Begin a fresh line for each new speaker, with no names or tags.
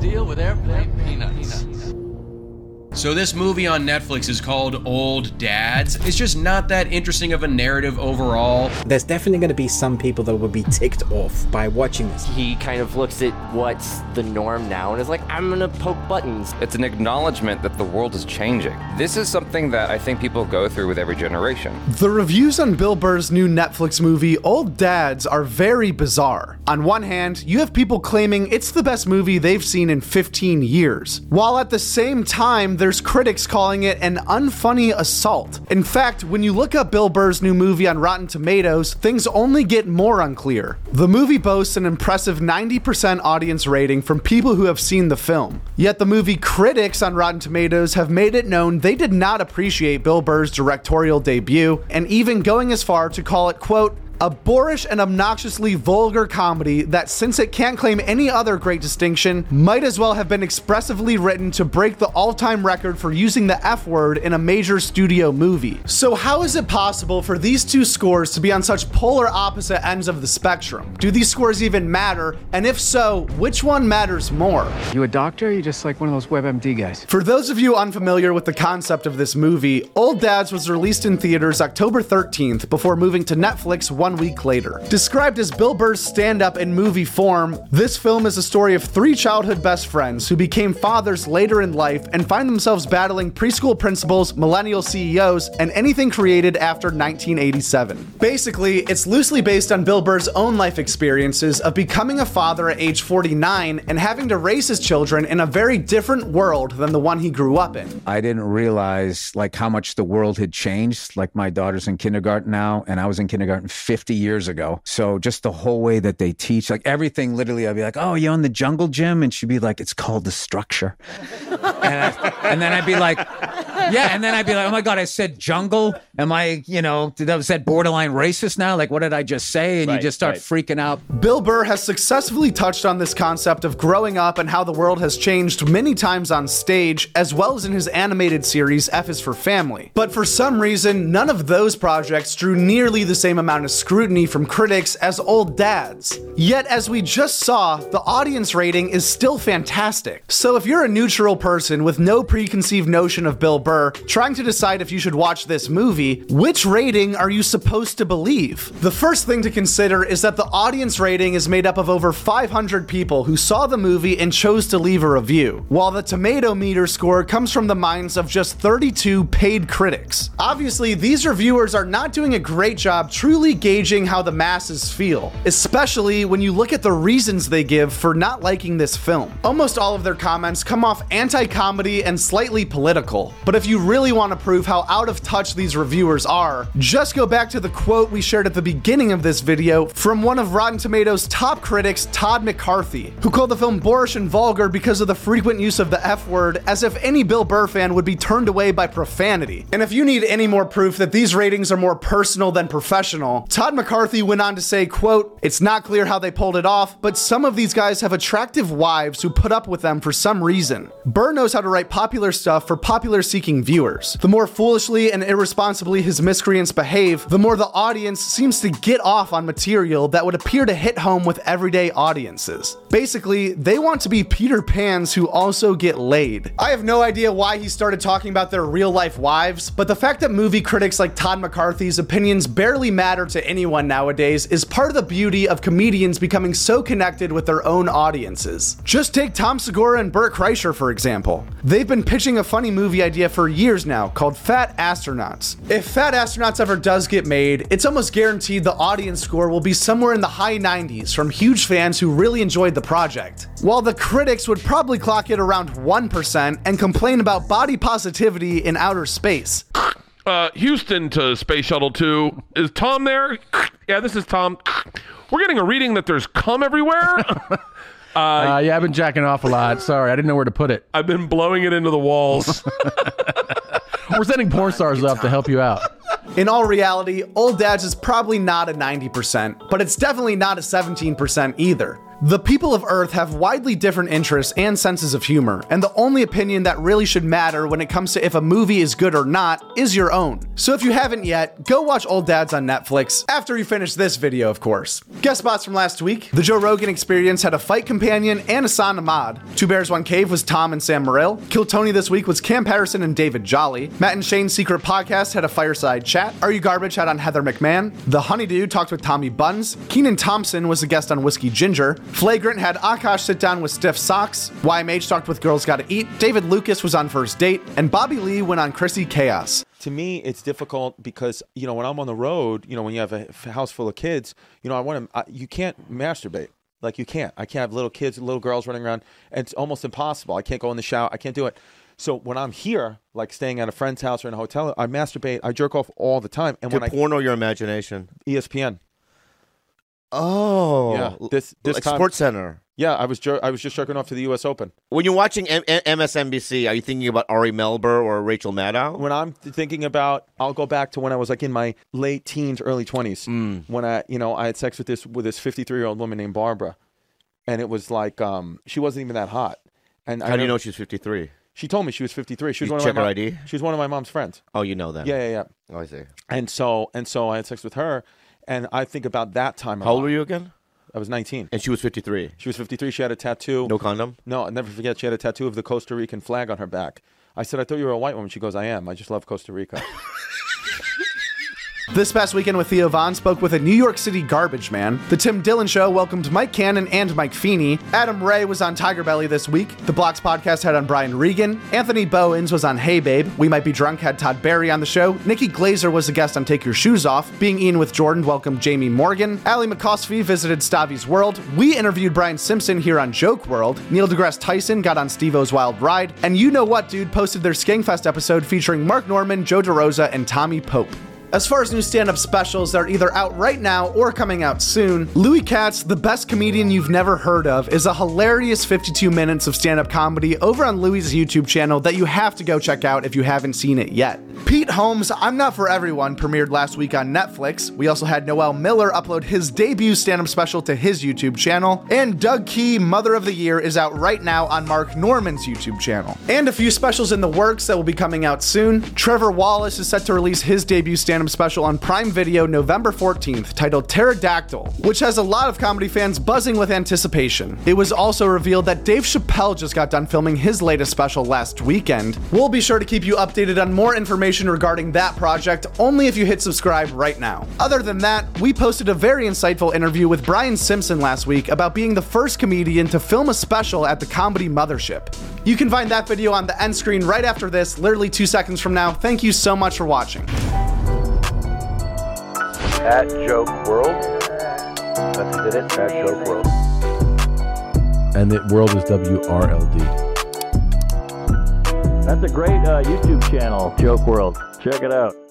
deal with airplane peanuts.
So this movie on Netflix is called Old Dads. It's just not that interesting of a narrative overall.
There's definitely going to be some people that will be ticked off by watching this.
He kind of looks at what's the norm now and is like, I'm gonna poke buttons.
It's an acknowledgement that the world is changing. This is something that I think people go through with every generation.
The reviews on Bill Burr's new Netflix movie, Old Dads, are very bizarre. On one hand, you have people claiming it's the best movie they've seen in 15 years, while at the same time, there's critics calling it an unfunny assault. In fact, when you look up Bill Burr's new movie on Rotten Tomatoes, things only get more unclear. The movie boasts an impressive 90% audience rating from people who have seen the film. Yet the movie critics on Rotten Tomatoes have made it known they did not appreciate Bill Burr's directorial debut, and even going as far to call it, quote, a boorish and obnoxiously vulgar comedy that, since it can't claim any other great distinction, might as well have been expressively written to break the all-time record for using the F word in a major studio movie. So how is it possible for these two scores to be on such polar opposite ends of the spectrum? Do these scores even matter? And if so, which one matters more?
You a doctor or you just like one of those WebMD guys?
For those of you unfamiliar with the concept of this movie, Old Dads was released in theaters October 13th before moving to Netflix 1 week later. Described as Bill Burr's stand-up in movie form, this film is a story of 3 childhood best friends who became fathers later in life and find themselves battling preschool principals, millennial CEOs, and anything created after 1987. Basically, it's loosely based on Bill Burr's own life experiences of becoming a father at age 49 and having to raise his children in a very different world than the one he grew up in.
I didn't realize like how much the world had changed. Like my daughter's in kindergarten now, and I was in kindergarten 50 years ago. So just the whole way that they teach, like everything, literally, I'd be like, oh, you're on the jungle gym? And she'd be like, it's called the structure. and then I'd be like, yeah. And then I'd be like, oh my God, I said jungle. Am I, was that borderline racist now? Like, what did I just say? And you just start freaking out.
Bill Burr has successfully touched on this concept of growing up and how the world has changed many times on stage, as well as in his animated series, F is for Family. But for some reason, none of those projects drew nearly the same amount of scrutiny from critics as Old Dads. Yet, as we just saw, the audience rating is still fantastic. So if you're a neutral person with no preconceived notion of Bill Burr, trying to decide if you should watch this movie, which rating are you supposed to believe? The first thing to consider is that the audience rating is made up of over 500 people who saw the movie and chose to leave a review, while the tomato meter score comes from the minds of just 32 paid critics. Obviously, these reviewers are not doing a great job truly gauging how the masses feel, especially when you look at the reasons they give for not liking this film. Almost all of their comments come off anti-comedy and slightly political, but if you really want to prove how out of touch these reviewers are, just go back to the quote we shared at the beginning of this video from one of Rotten Tomatoes' top critics, Todd McCarthy, who called the film boorish and vulgar because of the frequent use of the F word, as if any Bill Burr fan would be turned away by profanity. And if you need any more proof that these ratings are more personal than professional, Todd McCarthy went on to say, quote, it's not clear how they pulled it off, but some of these guys have attractive wives who put up with them for some reason. Burr knows how to write popular stuff for popular-seeking viewers. The more foolishly and irresponsibly his miscreants behave, the more the audience seems to get off on material that would appear to hit home with everyday audiences. Basically, they want to be Peter Pans who also get laid. I have no idea why he started talking about their real-life wives, but the fact that movie critics like Todd McCarthy's opinions barely matter to anyone nowadays is part of the beauty of comedians becoming so connected with their own audiences. Just take Tom Segura and Bert Kreischer, for example. They've been pitching a funny movie idea for years now called Fat Astronauts. If Fat Astronauts ever does get made, it's almost guaranteed the audience score will be somewhere in the high 90s from huge fans who really enjoyed the project, while the critics would probably clock it around 1% and complain about body positivity in outer space.
Houston to Space Shuttle 2. Is Tom there? Yeah, this is Tom. We're getting a reading that there's cum everywhere.
Yeah, I've been jacking off a lot. Sorry, I didn't know where to put it.
I've been blowing it into the walls.
We're sending porn stars up to help you out.
In all reality, Old Dads is probably not a 90%, but it's definitely not a 17% either. The people of Earth have widely different interests and senses of humor, and the only opinion that really should matter when it comes to if a movie is good or not is your own. So if you haven't yet, go watch Old Dads on Netflix, after you finish this video, of course. Guest spots from last week: The Joe Rogan Experience had a fight companion and Hassan Ahmad. Two Bears, One Cave was Tom and Sam Morril. Kill Tony this week was Cam Patterson and David Jolly. Matt and Shane's Secret Podcast had a fireside chat. Are You Garbage had on Heather McMahon. The Honeydew talked with Tommy Buns. Keenan Thompson was a guest on Whiskey Ginger. Flagrant had Akash sit down with Stiff Socks. YMH talked with Girls Gotta Eat. David Lucas was on First Date. And Bobby Lee went on Chrissy Chaos.
To me, it's difficult because, you know, when I'm on the road, you know, when you have a house full of kids, you know, you can't masturbate. Like, you can't. I can't have little kids, little girls running around. And it's almost impossible. I can't go in the shower. I can't do it. So when I'm here, like staying at a friend's house or in a hotel, I masturbate. I jerk off all the time. And when
porn or your imagination?
ESPN.
Oh,
yeah. This
like
time,
Sports Center.
Yeah, I was just jerking off to the U.S. Open.
When you're watching MSNBC, are you thinking about Ari Melber or Rachel Maddow?
When I'm thinking about, I'll go back to when I was like in my late teens, early 20s, when I had sex with this 53-year-old woman named Barbara, and it was like she wasn't even that hot. And
how do you know she's 53?
She told me she was 53. She was
check her ID.
She was one of my mom's friends.
Oh, you know that?
Yeah.
Oh, I see.
And so I had sex with her, and I think about that time.
How old were you again?
I was 19.
And she was 53.
She was 53. She had a tattoo.
No condom?
No, I'll never forget. She had a tattoo of the Costa Rican flag on her back. I said, I thought you were a white woman. She goes, I am. I just love Costa Rica.
This past weekend with Theo Von spoke with a New York City garbage man. The Tim Dillon Show welcomed Mike Cannon and Mike Feeney. Adam Ray was on Tiger Belly this week. The Blocks Podcast had on Brian Regan. Anthony Bowens was on Hey Babe. We Might Be Drunk had Todd Barry on the show. Nikki Glazer was a guest on Take Your Shoes Off. Being Ian with Jordan welcomed Jamie Morgan. Allie McCosfie visited Stavi's World. We interviewed Brian Simpson here on Joke World. Neil deGrasse Tyson got on Steve-O's Wild Ride. And You Know What Dude posted their Skangfest episode featuring Mark Norman, Joe DeRosa, and Tommy Pope. As far as new stand-up specials that are either out right now or coming out soon, Louis Katz, The Best Comedian You've Never Heard Of, is a hilarious 52 minutes of stand-up comedy over on Louis' YouTube channel that you have to go check out if you haven't seen it yet. Pete Holmes' I'm Not For Everyone premiered last week on Netflix. We also had Noel Miller upload his debut stand-up special to his YouTube channel. And Doug Key, Mother of the Year, is out right now on Mark Norman's YouTube channel. And a few specials in the works that will be coming out soon. Trevor Wallace is set to release his debut stand-up special on Prime Video November 14th, titled Pterodactyl, which has a lot of comedy fans buzzing with anticipation. It was also revealed that Dave Chappelle just got done filming his latest special last weekend. We'll be sure to keep you updated on more information regarding that project, only if you hit subscribe right now. Other than that, we posted a very insightful interview with Brian Simpson last week about being the first comedian to film a special at the Comedy Mothership. You can find that video on the end screen right after this, literally 2 seconds from now. Thank you so much for watching.
At Joke World. That's it, at Joke World.
And the world is WRLD.
That's a great YouTube channel, Joke World. Check it out.